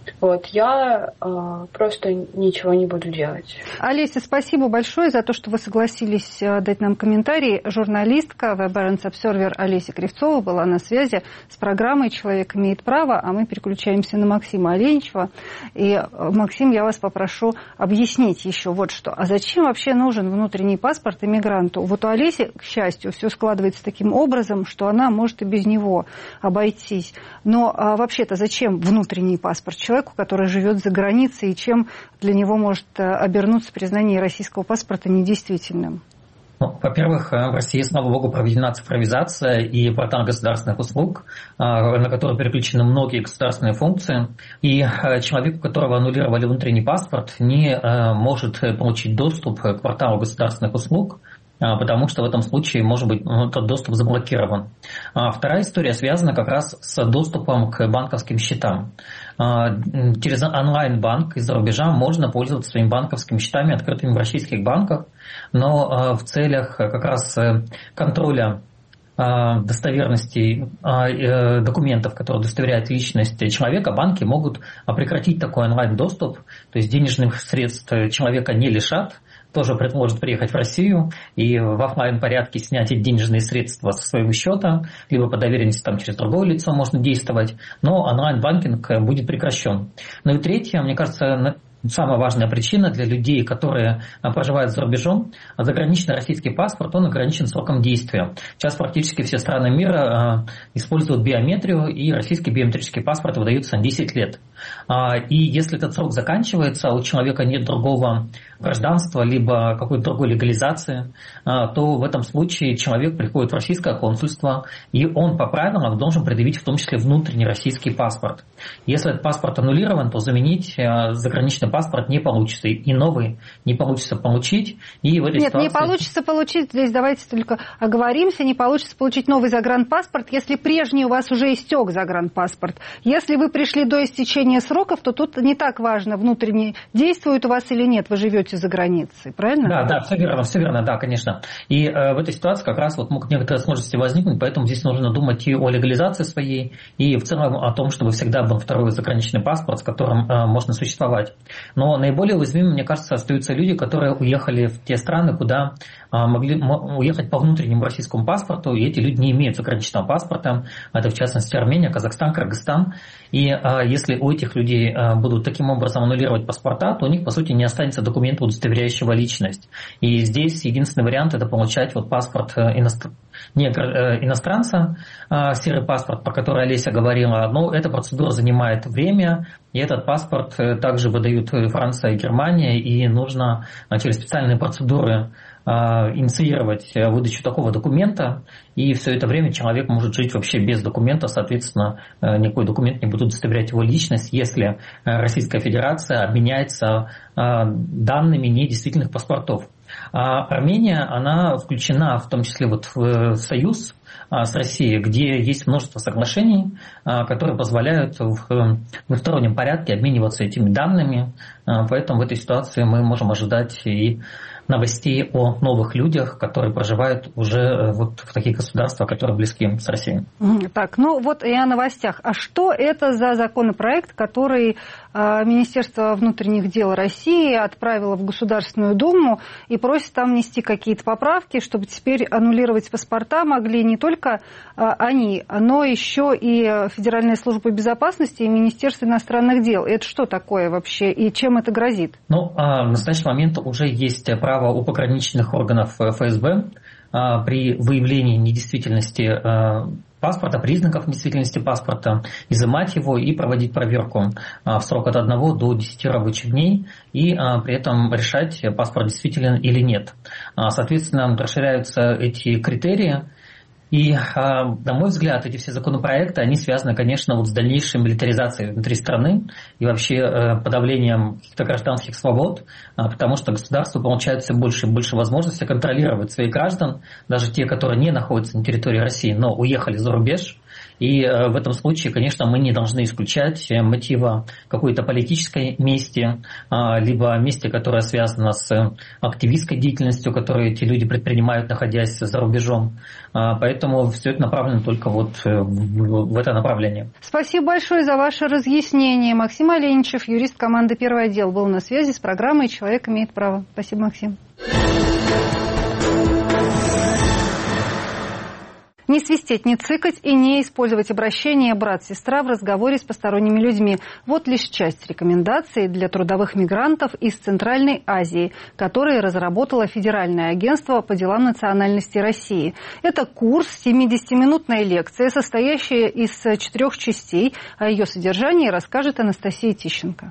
[SPEAKER 10] я просто ничего не буду делать.
[SPEAKER 1] Олеся, спасибо большое за то, что вы согласились дать нам комментарий. Журналистка Web Barents Observer Олеся Кривцова была на связи с программой «Человек имеет право», а мы переключаемся на Максима Оленичева. И, Максим, я вас попрошу объяснить еще что. А зачем вообще нужен внутренний паспорт иммигранту? У Олеси, к счастью, все складывается таким образом, что она может и без него обойтись. Но вообще-то зачем внутренний паспорт человеку, который живет за границей, и чем для него может обернуться признание российского паспорта недействительным?
[SPEAKER 11] Во-первых, в России, слава богу, проведена цифровизация и портал государственных услуг, на который переключены многие государственные функции. И человек, у которого аннулировали внутренний паспорт, не может получить доступ к порталу государственных услуг, потому что в этом случае может быть этот доступ заблокирован. Вторая история связана как раз с доступом к банковским счетам. Через онлайн-банк из-за рубежа можно пользоваться своими банковскими счетами, открытыми в российских банках, но в целях как раз контроля достоверности документов, которые удостоверяют личность человека, банки могут прекратить такой онлайн-доступ, то есть денежных средств человека не лишат, тоже предложат приехать в Россию и в офлайн порядке снять эти денежные средства со своего счета, либо по доверенности через другое лицо можно действовать, но онлайн-банкинг будет прекращен. Ну и третье, мне кажется, самая важная причина для людей, которые проживают за рубежом, заграничный российский паспорт, он ограничен сроком действия. Сейчас практически все страны мира используют биометрию, и российский биометрический паспорт выдается на 10 лет. И если этот срок заканчивается, а у человека нет другого гражданства, либо какой-то другой легализации, то в этом случае человек приходит в российское консульство, и он по правилам должен предъявить в том числе внутренний российский паспорт. Если этот паспорт аннулирован, то заменить заграничный паспорт не получится, и новый не получится получить. И в этой ситуации...
[SPEAKER 1] не получится получить, здесь давайте только оговоримся, не получится получить новый загранпаспорт, если прежний у вас уже истек загранпаспорт. Если вы пришли до истечения сроков, то тут не так важно, внутренний действует у вас или нет, вы живете за границей, правильно?
[SPEAKER 11] Да, все верно, да, конечно. И в этой ситуации как раз могут некоторые сложности возникнуть, поэтому здесь нужно думать и о легализации своей, и в целом о том, чтобы всегда был второй заграничный паспорт, с которым можно существовать. Но наиболее уязвимыми, мне кажется, остаются люди, которые уехали в те страны, куда могли уехать по внутреннему российскому паспорту, и эти люди не имеют заграничного паспорта. Это, в частности, Армения, Казахстан, Кыргызстан. И если у этих людей будут таким образом аннулировать паспорта, то у них, по сути, не останется документа, удостоверяющего личность. И здесь единственный вариант – это получать вот паспорт иностранца, серый паспорт, про который Олеся говорила. Но эта процедура занимает время, и этот паспорт также выдают Франция и Германия, и нужно через специальные процедуры инициировать выдачу такого документа, и все это время человек может жить вообще без документа, соответственно, никакой документ не будет удостоверять его личность, если Российская Федерация обменяется данными недействительных паспортов. Армения, она включена в том числе вот в союз с Россией, где есть множество соглашений, которые позволяют в двустороннем порядке обмениваться этими данными. Поэтому в этой ситуации мы можем ожидать и новостей о новых людях, которые проживают уже вот в таких государствах, которые близки с Россией.
[SPEAKER 1] Так, ну вот и о новостях. А что это за законопроект, который Министерство внутренних дел России отправило в Государственную Думу и просит там внести какие-то поправки, чтобы теперь аннулировать паспорта могли не только они, но еще и Федеральная служба безопасности и Министерство иностранных дел. Это что такое вообще и чем это грозит?
[SPEAKER 11] Ну, в настоящий момент уже есть право у пограничных органов ФСБ при выявлении недействительности паспорта, признаков недействительности паспорта, изымать его и проводить проверку в срок от 1 до 10 рабочих дней и при этом решать, паспорт действителен или нет. Соответственно, расширяются эти критерии. И, на мой взгляд, эти все законопроекты, они связаны, конечно, вот с дальнейшей милитаризацией внутри страны и вообще подавлением каких-то гражданских свобод, потому что государство получает все больше и больше возможностей контролировать своих граждан, даже те, которые не находятся на территории России, но уехали за рубеж. И в этом случае, конечно, мы не должны исключать мотива какой-то политической мести, либо мести, которая связана с активистской деятельностью, которую эти люди предпринимают, находясь за рубежом. Поэтому все это направлено только вот в это направление.
[SPEAKER 1] Спасибо большое за ваше разъяснение. Максим Оленичев, юрист команды «Первый отдел», был на связи с программой «Человек имеет право». Спасибо, Максим. Не свистеть, не цыкать и не использовать обращение брат-сестра в разговоре с посторонними людьми. Вот лишь часть рекомендаций для трудовых мигрантов из Центральной Азии, которые разработало Федеральное агентство по делам национальности России. Это курс, 70-минутная лекция, состоящая из 4 частей. О ее содержании расскажет Анастасия Тищенко.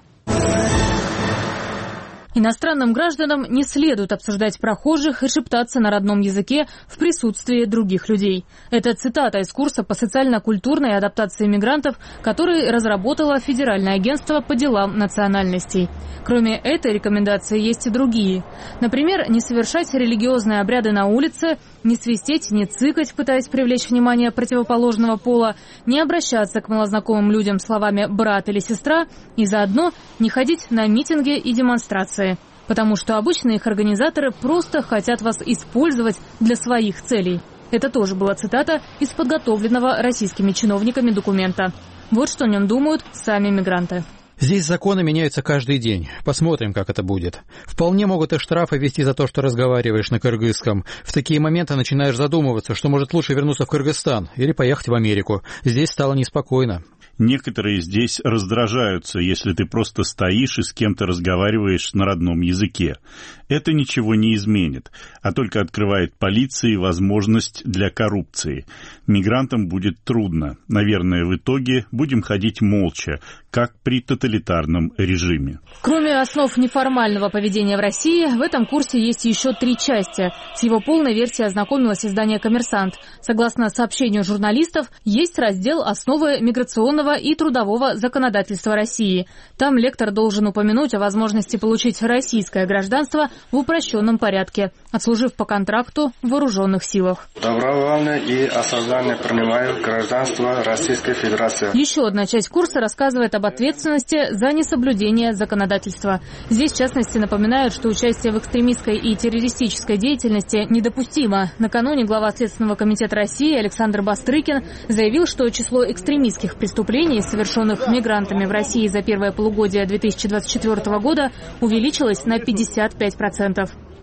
[SPEAKER 3] Иностранным гражданам не следует обсуждать прохожих и шептаться на родном языке в присутствии других людей. Это цитата из курса по социально-культурной адаптации мигрантов, который разработало Федеральное агентство по делам национальностей. Кроме этой рекомендации есть и другие. Например, не совершать религиозные обряды на улице, не свистеть, не цыкать, пытаясь привлечь внимание противоположного пола, не обращаться к малознакомым людям словами «брат» или «сестра» и заодно не ходить на митинги и демонстрации. Потому что обычно их организаторы просто хотят вас использовать для своих целей. Это тоже была цитата из подготовленного российскими чиновниками документа. Вот что о нем думают сами мигранты.
[SPEAKER 12] Здесь законы меняются каждый день. Посмотрим, как это будет. Вполне могут и штрафы ввести за то, что разговариваешь на кыргызском. В такие моменты начинаешь задумываться, что может лучше вернуться в Кыргызстан или поехать в Америку. Здесь стало неспокойно.
[SPEAKER 13] Некоторые здесь раздражаются, если ты просто стоишь и с кем-то разговариваешь на родном языке. Это ничего не изменит, а только открывает полиции возможность для коррупции. Мигрантам будет трудно. Наверное, в итоге будем ходить молча, как при тоталитарном режиме.
[SPEAKER 3] Кроме основ неформального поведения в России, в этом курсе есть еще 3 части. С его полной версией ознакомилось издание «Коммерсант». Согласно сообщению журналистов, есть раздел «Основы миграционного и трудового законодательства России». Там лектор должен упомянуть о возможности получить российское гражданство в упрощенном порядке, отслужив по контракту в вооруженных силах.
[SPEAKER 14] Добровольно и осознанно принимаю гражданство Российской Федерации.
[SPEAKER 3] Еще одна часть курса рассказывает об ответственности за несоблюдение законодательства. Здесь, в частности, напоминают, что участие в экстремистской и террористической деятельности недопустимо. Накануне глава Следственного комитета России Александр Бастрыкин заявил, что число экстремистских преступлений, совершенных мигрантами в России за первое полугодие 2024 года, увеличилось на 55%.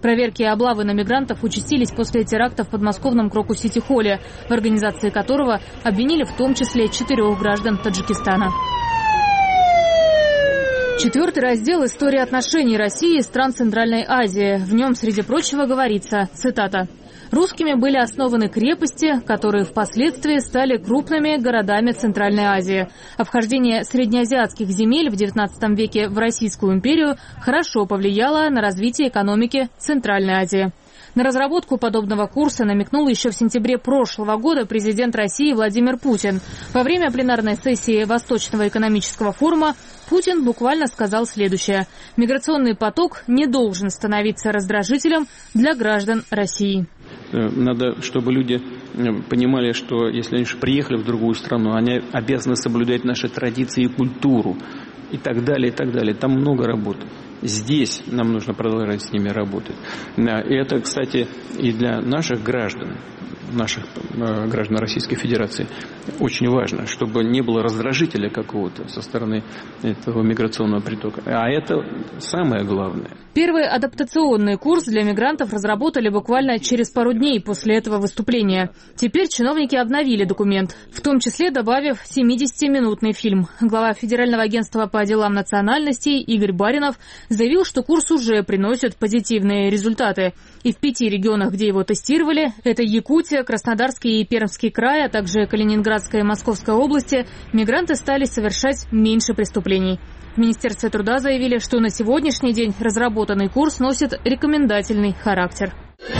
[SPEAKER 3] Проверки и облавы на мигрантов участились после теракта в подмосковном Крокус-Сити-холле, в организации которого обвинили в том числе 4 граждан Таджикистана. 4-й раздел «История отношений России и стран Центральной Азии». В нем, среди прочего, говорится, цитата: «Русскими были основаны крепости, которые впоследствии стали крупными городами Центральной Азии. А вхождение среднеазиатских земель в XIX веке в Российскую империю хорошо повлияло на развитие экономики Центральной Азии». На разработку подобного курса намекнул еще в сентябре прошлого года президент России Владимир Путин. Во время пленарной сессии Восточного экономического форума Путин буквально сказал следующее: «Миграционный поток не должен становиться раздражителем для граждан России».
[SPEAKER 15] Надо, чтобы люди понимали, что если они приехали в другую страну, они обязаны соблюдать наши традиции и культуру и так далее, и так далее. Там много работы. Здесь нам нужно продолжать с ними работать. И это, кстати, и для наших граждан Российской Федерации очень важно, чтобы не было раздражителя какого-то со стороны этого миграционного притока. А это самое главное.
[SPEAKER 3] Первый адаптационный курс для мигрантов разработали буквально через пару дней после этого выступления. Теперь чиновники обновили документ, в том числе добавив 70-минутный фильм. Глава Федерального агентства по делам национальностей Игорь Баринов заявил, что курс уже приносит позитивные результаты. И в 5 регионах, где его тестировали, это Якутия, Краснодарский и Пермский край, а также Калининградская и Московская области, мигранты стали совершать меньше преступлений. В Министерстве труда заявили, что на сегодняшний день разработанный курс носит рекомендательный характер.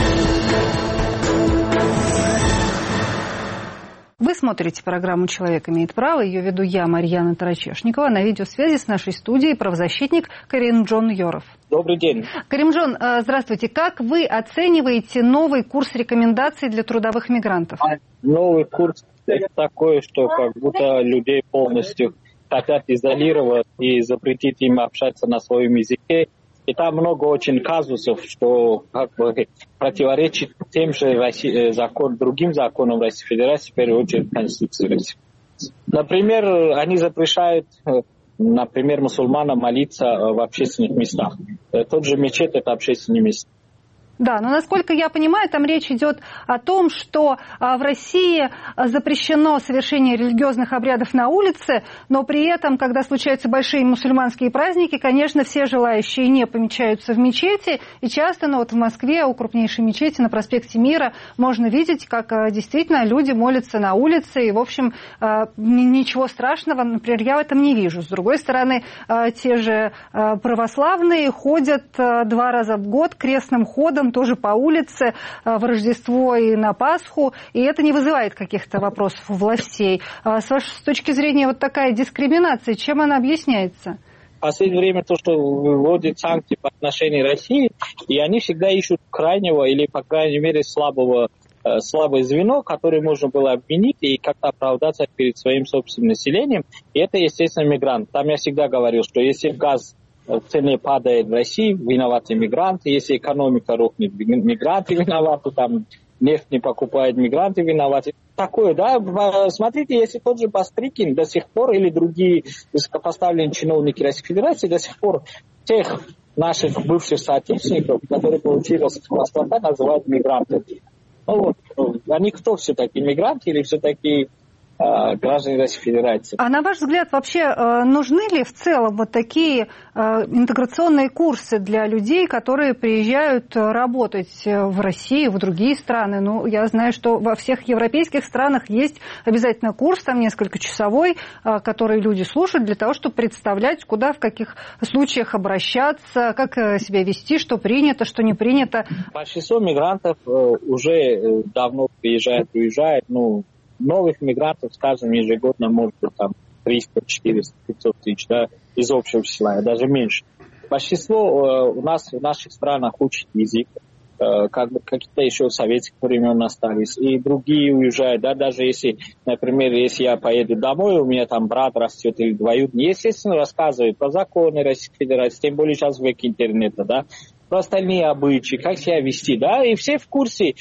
[SPEAKER 1] Вы смотрите программу «Человек имеет право». Ее веду я, Марьяна Тарачешникова. На видеосвязи с нашей студией правозащитник Каримджон Йоров.
[SPEAKER 16] Добрый день.
[SPEAKER 1] Каримджон, здравствуйте. Как вы оцениваете новый курс рекомендаций для трудовых мигрантов?
[SPEAKER 16] Новый курс – это такое, что как будто людей полностью хотят изолировать и запретить им общаться на своем языке. И там много очень казусов, что как бы противоречит тем же другим законам Российской Федерации, в первую очередь Конституции России. Например, они запрещают, мусульманам молиться в общественных местах. Тот же мечеть – это общественное место.
[SPEAKER 1] Да, но насколько я понимаю, там речь идет о том, что в России запрещено совершение религиозных обрядов на улице, но при этом, когда случаются большие мусульманские праздники, конечно, все желающие не помещаются в мечети, и часто, в Москве у крупнейшей мечети на проспекте Мира можно видеть, как действительно люди молятся на улице, и, в общем, ничего страшного, например, я в этом не вижу. С другой стороны, те же православные ходят 2 раза в год крестным ходом, тоже по улице в Рождество и на Пасху, и это не вызывает каких-то вопросов у властей. С точки зрения вот такая дискриминация, чем она объясняется?
[SPEAKER 16] В последнее время то, что вводят санкции по отношению России, и они всегда ищут крайнего или, по крайней мере, слабое звено, которое можно было обвинить и как-то оправдаться перед своим собственным населением. И это, естественно, мигрант. Там я всегда говорил, что если газ цены падает в России, виноваты мигранты. Если экономика рухнет, мигранты виноваты. Там нефть не покупают, мигранты виноваты. Такое, да. Смотрите, если тот же Бастрыкин до сих пор или другие высокопоставленные чиновники Российской Федерации до сих пор тех наших бывших соотечественников, которые получили паспорта, называют мигрантами. Они кто все-таки, мигранты или все-таки граждане Российской Федерации?
[SPEAKER 1] А на ваш взгляд, вообще нужны ли в целом вот такие интеграционные курсы для людей, которые приезжают работать в Россию, в другие страны? Я знаю, что во всех европейских странах есть обязательно курс, там несколько часовой, который люди слушают для того, чтобы представлять, куда, в каких случаях обращаться, как себя вести, что принято, что не принято.
[SPEAKER 16] Большинство мигрантов уже давно приезжают, уезжают, новых мигрантов, скажем, ежегодно может быть там 300, 400, 500 тысяч, да, из общего числа, даже меньше. Большинство у нас в наших странах учат язык, какие-то еще советских времен остались, и другие уезжают, да, даже если, например, если я поеду домой, у меня там брат растет или двоюродный, естественно, рассказывают про законы Российской Федерации, тем более сейчас век интернета, да, про остальные обычаи, как себя вести, да, и все в курсе.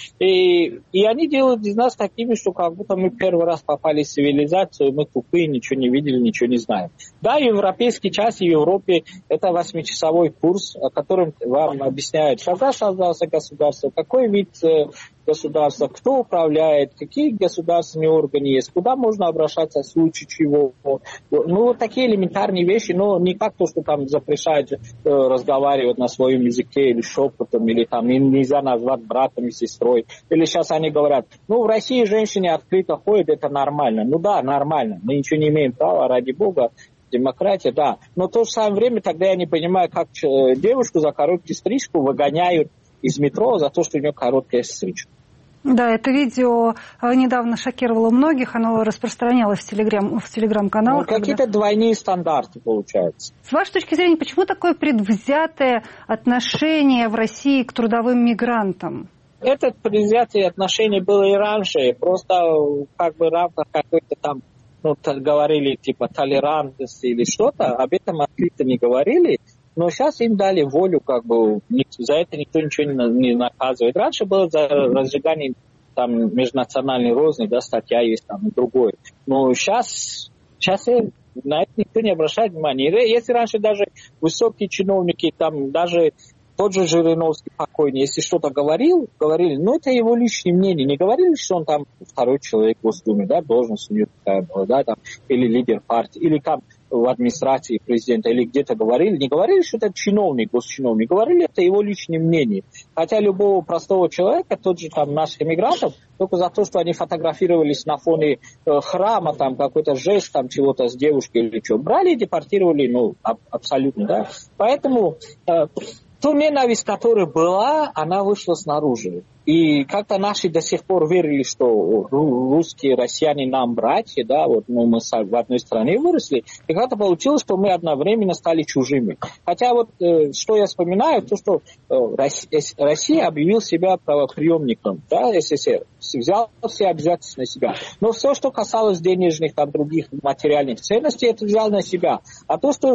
[SPEAKER 16] И они делают из нас такими, что как будто мы первый раз попали в цивилизацию, мы тупые, ничего не видели, ничего не знаем. Да, европейский час в Европе – это 8-часовой курс, о котором вам объясняют, когда создался государство, какой вид государства, кто управляет, какие государственные органы есть, куда можно обращаться в случае чего. Ну, вот такие элементарные вещи, но не как то, что там запрещают разговаривать на своем языке или шепотом, или там нельзя назвать братом и сестрой. Или сейчас они говорят, ну, в России женщины открыто ходят, это нормально. Ну да, нормально, мы ничего не имеем права, ради бога. Демократия, да. Но в то же самое время тогда я не понимаю, как девушку за короткую стрижку выгоняют из метро за то, что у нее короткая стрижка.
[SPEAKER 1] Да, это видео недавно шокировало многих, оно распространялось в телеграм-каналах.
[SPEAKER 16] Ну, какие-то двойные стандарты получаются.
[SPEAKER 1] С вашей точки зрения, почему такое предвзятое отношение в России к трудовым мигрантам?
[SPEAKER 16] Это предвзятое отношение было и раньше, просто как бы в рамках какой-то там, ну, говорили типа толерантности или что-то, об этом открыто не говорили. Но сейчас им дали волю, как бы, за это никто ничего не наказывает. Раньше было за разжигание там межнациональной розни, да, статья есть там и другое. Но сейчас на это никто не обращает внимания. Если раньше даже высокие чиновники, там даже тот же Жириновский покойный, если что-то говорили, ну это его личное мнение. Не говорили, что он там второй человек в Госдуме, да, должность у него такая была, да, там, или лидер партии, или там в администрации президента, или где-то говорили, не говорили, что это чиновник, госчиновник, говорили, это его личное мнение. Хотя любого простого человека, тот же там наших иммигрантов, только за то, что они фотографировались на фоне храма, там какой-то жест, там чего-то с девушкой или что, брали и депортировали, ну, абсолютно, да. Поэтому ту ненависть, которая была, она вышла снаружи. И как-то наши до сих пор верили, что русские, россияне нам братья, да, вот ну, мы в одной стране выросли, и как-то получилось, что мы одновременно стали чужими. Хотя вот что я вспоминаю, то, что Россия объявил себя правоприемником, да, СССР, взял все обязательства на себя. Но все, что касалось денежных, там, других материальных ценностей, это взял на себя. А то, что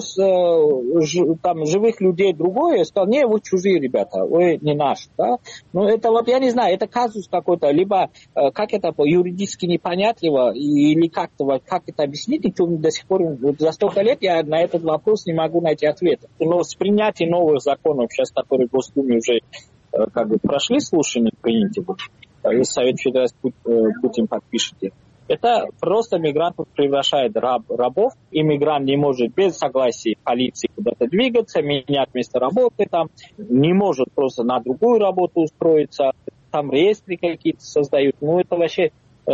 [SPEAKER 16] там живых людей другое, сказал, не, вы чужие, ребята, вы не наши, да. Ну, это вот я не знаю, это казус какой-то, либо как это юридически непонятливо, или как-то, как это объяснить, никто до сих пор, вот за столько лет я на этот вопрос не могу найти ответа. Но с принятием новых законов, сейчас, которые в Госдуме уже как бы прошли слушания, приняты, если Совет Федерации Путин подпишет, это просто мигрантов превращает рабов. Иммигрант не может без согласия полиции куда-то двигаться, менять место работы, там, не может просто на другую работу устроиться, там реестры какие-то создают. Ну, это вообще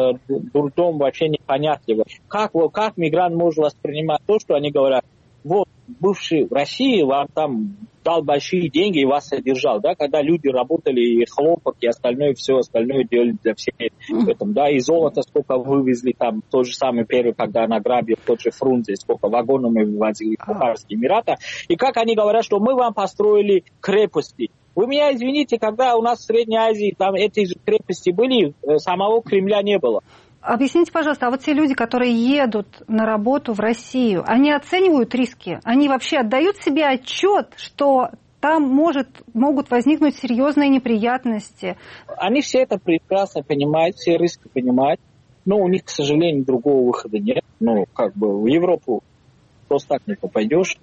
[SPEAKER 16] дурдом, вообще непонятливо. Как мигрант может воспринимать то, что они говорят, вот, бывший в России вам там дал большие деньги и вас содержал, да, когда люди работали, и хлопок, и остальное, все остальное делали для всех этом, да, и золото сколько вывезли там, тот же самый первый, когда награбил тот же Фрунзе, сколько вагонов мы вывозили в Бухарские Эмираты, и как они говорят, что мы вам построили крепости. Вы меня извините, когда у нас в Средней Азии там эти же крепости были, самого Кремля не было.
[SPEAKER 1] Объясните, пожалуйста, а вот те люди, которые едут на работу в Россию, они оценивают риски? Они вообще отдают себе отчет, что там могут возникнуть серьезные неприятности?
[SPEAKER 16] Они все это прекрасно понимают, все риски понимают, но у них, к сожалению, другого выхода нет. Ну, как бы в Европу просто так не попадешь,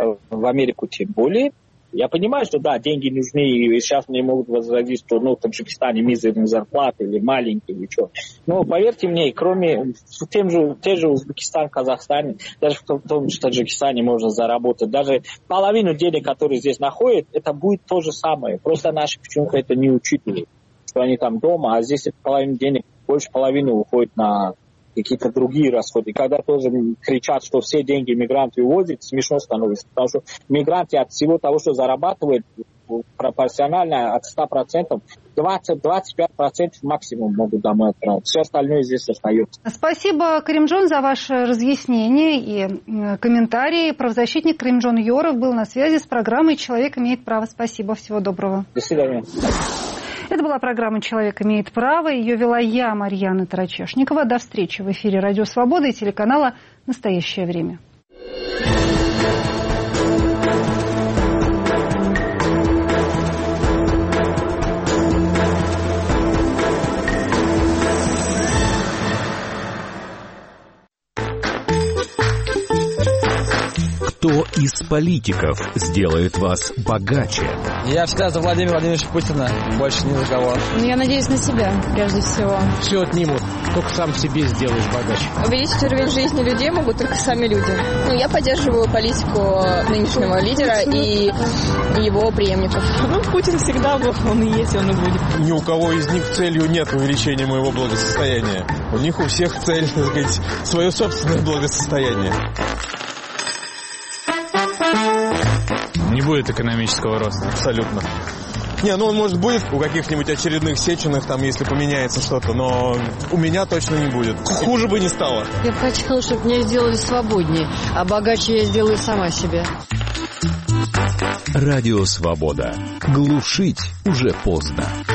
[SPEAKER 16] в Америку тем более. Я понимаю, что да, деньги нужны, и сейчас мне могут возразить, что в Таджикистане мизерные зарплаты или маленькие, или что. Но поверьте мне, кроме те же Узбекистан, Казахстан, даже в том же Таджикистане можно заработать. Даже половину денег, которые здесь находят, это будет то же самое. Просто наши почему-то это не учитывают, что они там дома, а здесь половину денег, больше половины уходит на какие-то другие расходы. Когда тоже кричат, что все деньги мигранты увозят, смешно становится. Потому что мигранты от всего того, что зарабатывают, пропорционально от 100%, 20-25% максимум могут домой отправить. Все остальное здесь остается.
[SPEAKER 1] Спасибо, Каримджон, за ваше разъяснение и комментарии. Правозащитник Каримджон Йоров был на связи с программой «Человек имеет право». Спасибо, всего доброго.
[SPEAKER 16] До свидания.
[SPEAKER 1] Это была программа «Человек имеет право». Ее вела я, Марьяна Тарачешникова. До встречи в эфире «Радио Свобода» и телеканала «Настоящее время».
[SPEAKER 17] Кто из политиков сделает вас богаче?
[SPEAKER 18] Я всегда за Владимира Владимировича Путина, больше ни за кого.
[SPEAKER 19] Я надеюсь на себя, прежде всего.
[SPEAKER 20] Все отнимут, только сам себе сделаешь богаче.
[SPEAKER 19] Увеличить уровень жизни людей могут только сами люди. Я поддерживаю политику нынешнего лидера и его преемников.
[SPEAKER 21] Путин всегда был, он и есть, он и будет.
[SPEAKER 22] Ни у кого из них целью нет увеличения моего благосостояния. У них у всех цель, так сказать, свое собственное благосостояние.
[SPEAKER 23] Не будет экономического роста.
[SPEAKER 22] Абсолютно. Он, может, будет у каких-нибудь очередных Сеченых, там, если поменяется что-то, но у меня точно не будет. Хуже бы не стало.
[SPEAKER 24] Я бы хотела, чтобы меня сделали свободнее, а богаче я сделаю сама себе.
[SPEAKER 17] Радио «Свобода». Глушить уже поздно.